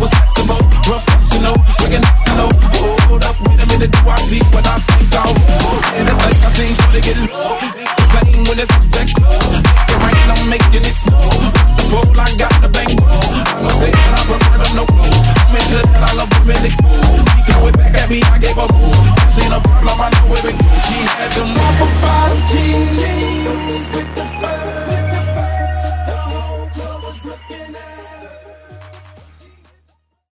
was flexible, professional, recognitional. Hold up, wait a minute, do I see what I think I will? And I think I seen you to get low. Same when it's that close. Make it rain, I'm making it snow. The pole, I got the bang. I'ma say that I prefer them no clothes. I'm into that, I love women exposed. She throw it back at me, I gave her more. This ain't a problem, I know where it goes. She had them.